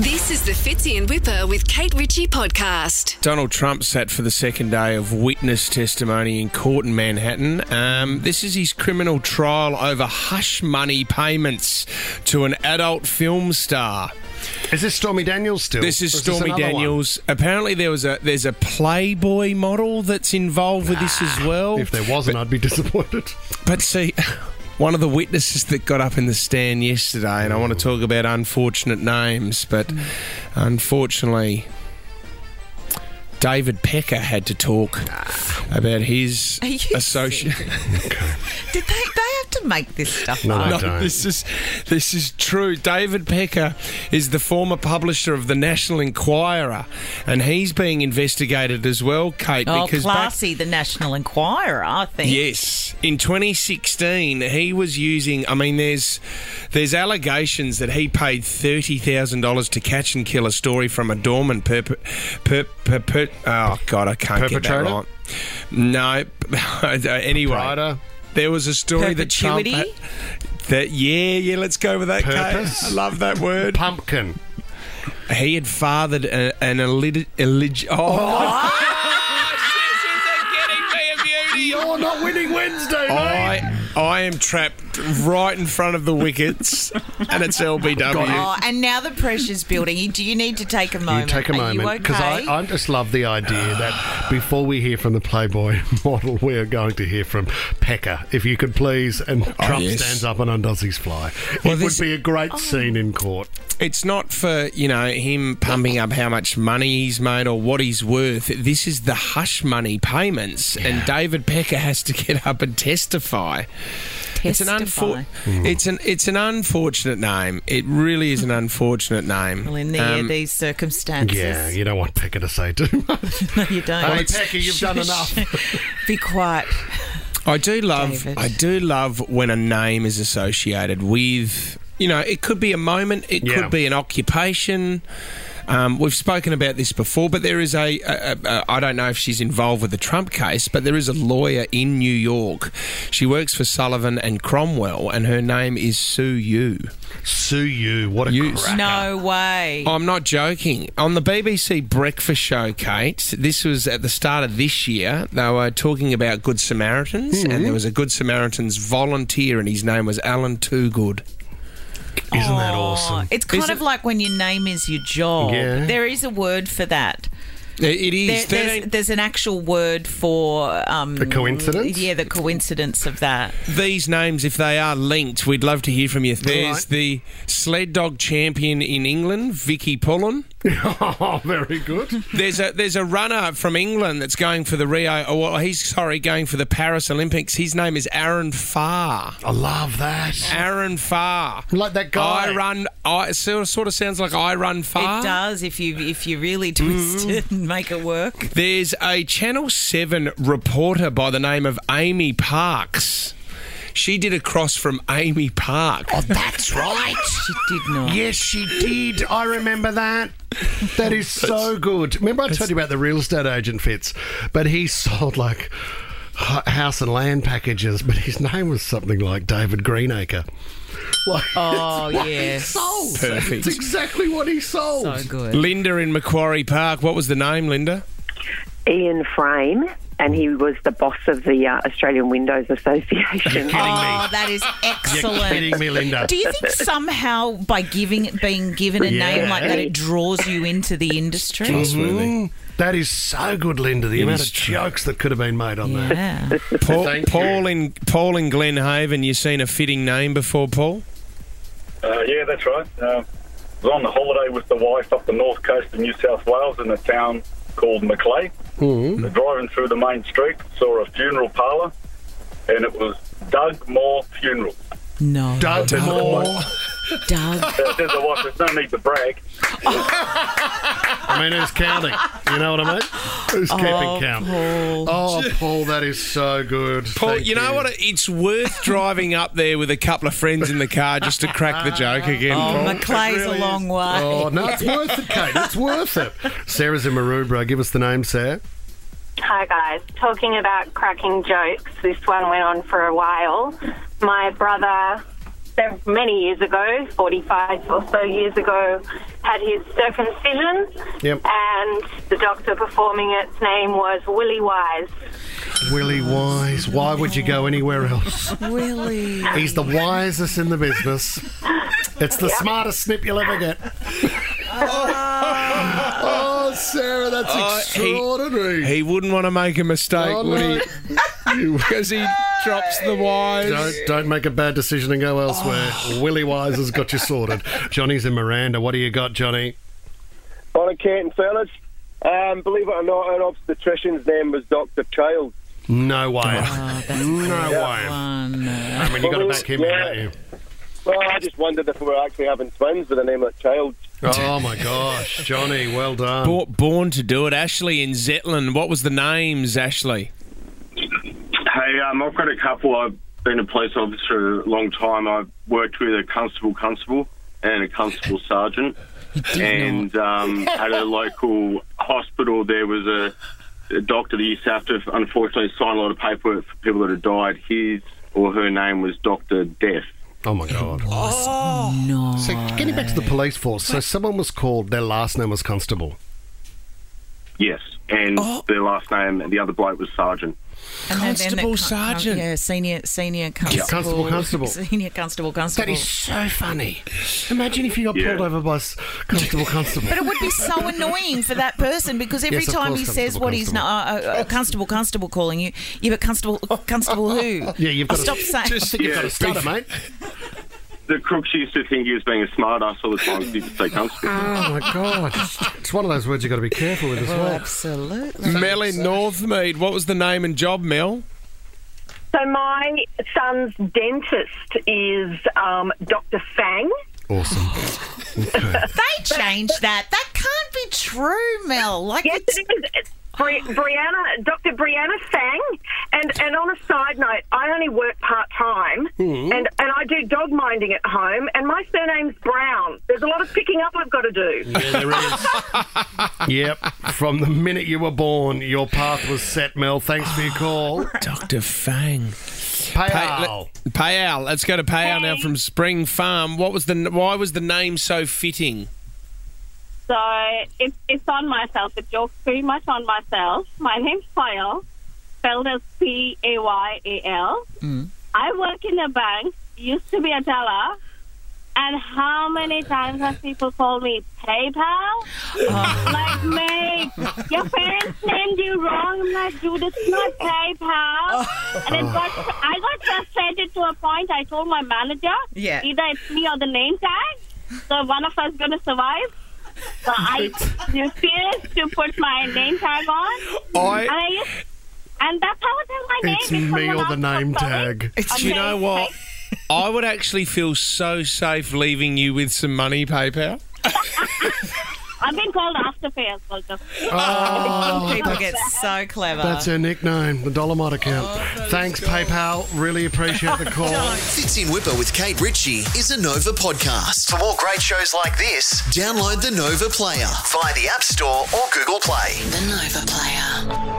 This is the Fitzy and Whipper with Kate Ritchie podcast. Donald Trump sat for the second day of witness testimony in court in Manhattan. This is his criminal trial over hush money payments to an adult film star. Is this Stormy Daniels still? This is Stormy Daniels. Apparently there's a Playboy model that's involved with this as well. If there wasn't, I'd be disappointed. But see, one of the witnesses that got up in the stand yesterday, and I want to talk about unfortunate names, but unfortunately David Pecker had to talk about his associate. Did they have to make this stuff No, up? they don't. This is true. David Pecker is the former publisher of the National Enquirer, and he's being investigated as well, Kate. Oh, because classy, the National Enquirer, I think. Yes. In 2016, he was using... I mean, there's allegations that he paid $30,000 to catch and kill a story from a doorman oh, God, I can't get that right. No. Anyway. Prada. There was a story that Trump Perpetuity? Yeah, let's go with that, Purpose? Kate. I love that word. Pumpkin. He had fathered an illegit... You're not winning Wednesday, mate. I am trapped right in front of the wickets, and it's LBW. Oh, and now the pressure's building. Do you need to take a moment? You take a moment, because I just love the idea that before we hear from the Playboy model, we are going to hear from Pecker, if you could please, and Trump stands up and undoes his fly. It would be a great scene in court. It's not for, him pumping up how much money he's made or what he's worth. This is the hush money payments, and David Pecker has to get up and testify. It's an unfortunate name. It really is an unfortunate name. Well, in these circumstances. Yeah, you don't want Pecker to say too much. No, you don't. Hey, Pecker, you've done enough. Be quiet. I do love David. when a name is associated with... it could be a moment, it could be an occupation. We've spoken about this before, but there is I don't know if she's involved with the Trump case, but there is a lawyer in New York. She works for Sullivan and Cromwell, and her name is Sue Yu. Sue Yu, what a cracker. No way. I'm not joking. On the BBC Breakfast Show, Kate, this was at the start of this year, they were talking about Good Samaritans, and there was a Good Samaritans volunteer, and his name was Alan Toogood. Isn't that awesome? It's kind of like when your name is your job. Yeah. There is a word for that. It is. There's an actual word for... the coincidence? Yeah, the coincidence of that. These names, if they are linked, we'd love to hear from you. There's the sled dog champion in England, Vicky Pullen. Oh, very good. There's a runner from England that's going for the going for the Paris Olympics. His name is Aaron Farr. I love that. Aaron Farr. Like that guy. It sort of sounds like I Run Far. It does if you really twist it and make it work. There's a Channel 7 reporter by the name of Amy Parks. She did a cross from Amy Park. Oh, that's right. She did not. Yes, she did. I remember that. That is so good. Remember I told you about the real estate agent, Fitz? But he sold like house and land packages, but his name was something like David Greenacre. Yes. He sold. Perfect. It's exactly what he sold. So good. Linda in Macquarie Park. What was the name, Linda? Ian Frame, and he was the boss of the Australian Windows Association. That is excellent. You're kidding me, Linda. Do you think somehow by being given a name like that, it draws you into the industry? Trustworthy. That is so good, Linda. The amount of jokes that could have been made on that. Yeah. Paul in Glenhaven, you seen a fitting name before, Paul? Yeah, that's right. I was on the holiday with the wife up the north coast of New South Wales in a town called Macleay. Driving through the main street, saw a funeral parlour, and it was Doug Moore Funeral. No. Doug Moore. Doug. Says the wife, there's no need to brag. I mean, who's counting? You know what I mean? Who's keeping count? Paul. Oh, Paul, that is so good. Paul, Thank you know what? It's worth driving up there with a couple of friends in the car just to crack the joke again, Paul. Maclay's a long way. Oh, no, it's worth it, Kate. It's worth it. Sarah's in Maroubra. Give us the name, Sarah. Hi guys, talking about cracking jokes, this one went on for a while. My brother many years ago, 45 or so years ago, had his circumcision. Yep. And the doctor performing its name was Willie Wise. Willie Wise. Why would you go anywhere else? Willie. He's the wisest in the business. It's the smartest snip you'll ever get. Oh, Sarah, that's extraordinary. He wouldn't want to make a mistake, would he? Because he drops the wise. Don't make a bad decision and go elsewhere. Willie Wise has got you sorted. Johnny's in Miranda. What do you got, Johnny? Morning, Kate and fellas. Believe it or not, an obstetrician's name was Dr. Child. No way. No way. I mean, you got to back him in, don't you? Well, I just wondered if we were actually having twins with the name of Child. Oh, my gosh. Johnny, well done. Born to do it. Ashley in Zetland. What was the names, Ashley? Hey, I've got a couple. I've been a police officer a long time. I've worked with a constable and a constable sergeant. And at a local hospital, there was a doctor that used to have to, unfortunately, sign a lot of paperwork for people that had died. His or her name was Dr. Death. Oh, my God. Oh, no. So, getting back to the police force, so someone was called, their last name was Constable. Yes, and their last name, the other bloke was Sergeant. Constable Sergeant. Yeah, senior constable. Constable. Senior constable. That is so funny. Imagine if you got pulled over by Constable. But it would be so annoying for that person because every time he says what he's constable calling you, but constable who? Yeah, you've got to stop saying. You've got to stutter, mate. The crooks used to think he was being a smart ass all the time because he could say constable. Oh, my God. It's one of those words you've got to be careful with as well. Absolutely. Mel in Northmead. What was the name and job, Mel? So my son's dentist is Dr. Fang. Awesome. Okay. They changed that. That can't be true, Mel. Yes, it is. Dr. Brianna Fang, and on a side note, I only work part-time, and I do dog minding at home, and my surname's Brown. There's a lot of picking up I've got to do. Yeah, there is. Yep. From the minute you were born, your path was set, Mel. Thanks for your call. Dr. Fang. Payal. Let's go to Payal now from Spring Farm. Why was the name so fitting? So it's on myself. It jokes pretty much on myself. My name's Payal, spelled as Payal. I work in a bank, used to be a teller, and how many times have people called me PayPal? Like, mate, your parents named you wrong. I'm like, dude, it's not PayPal. And I got frustrated to a point. I told my manager, either it's me or the name tag, so one of us is going to survive. So I refused to put my name tag on. And that's how I tell my name. It's me or the name tag. Do you know what? I would actually feel so safe leaving you with some money, PayPal. I've been called Afterpay as well. People get so clever. That's her nickname, the Dolomite account. Thanks, PayPal. Really appreciate the call. Fits in Whipper with Kate Ritchie is a Nova podcast. For more great shows like this, download the Nova Player via the App Store or Google Play. The Nova Player.